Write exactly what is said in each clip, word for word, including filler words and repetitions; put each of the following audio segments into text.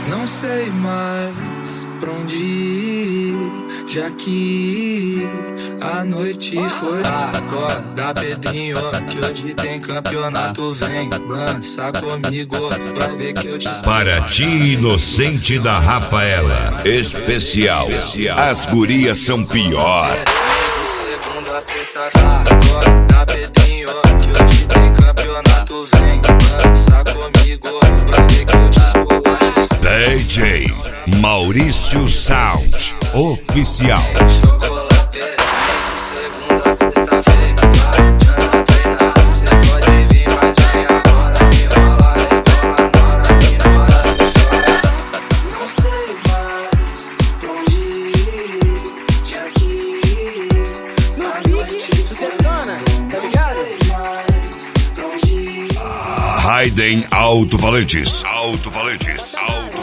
Não sei mais pra onde ir, já que a noite foi. Acorda, Pedrinho, que hoje tem campeonato. Vem, dança comigo, vai ver que eu te... Para ti, inocente da Rafaela, especial, as gurias são pior. De segunda a sexta-feira, acorda, Pedrinho, que hoje tem campeonato. Vem, dança comigo, vai ver que eu te esculacho. D J Maurício Sound Oficial. Chocolate, de segunda a sexta-feira, vai adianta treinar. Cê pode vir, mas vem agora. Me rola, rebola na hora, me rola, cê chora. Não sei mais pra onde ir, já que na noite foi longa. Não sei mais pra onde ir. Raiden Alto-Falantes. Alto-Falantes. Alto-Falantes.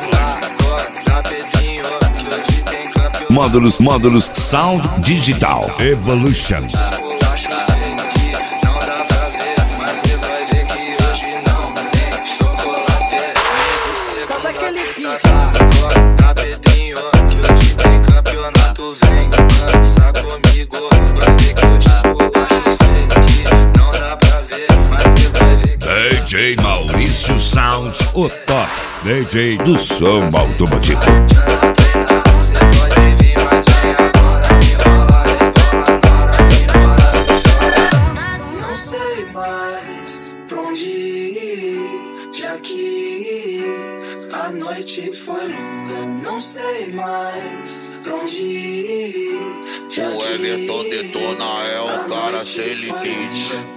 Módulos, módulos Sound Digital Evolution. Solta aquele pique. Acorda, Pedrinho, que hoje tem campeonato. Vem, dança comigo, vai ver que eu te esculacho. Sei que não dá pra ver, mas cê vai ver que D J Maurício Sound, o top D J do som automotivo. Já que a noite foi longa, não sei mais pra onde ir. O Everton detona, é o cara sem limite.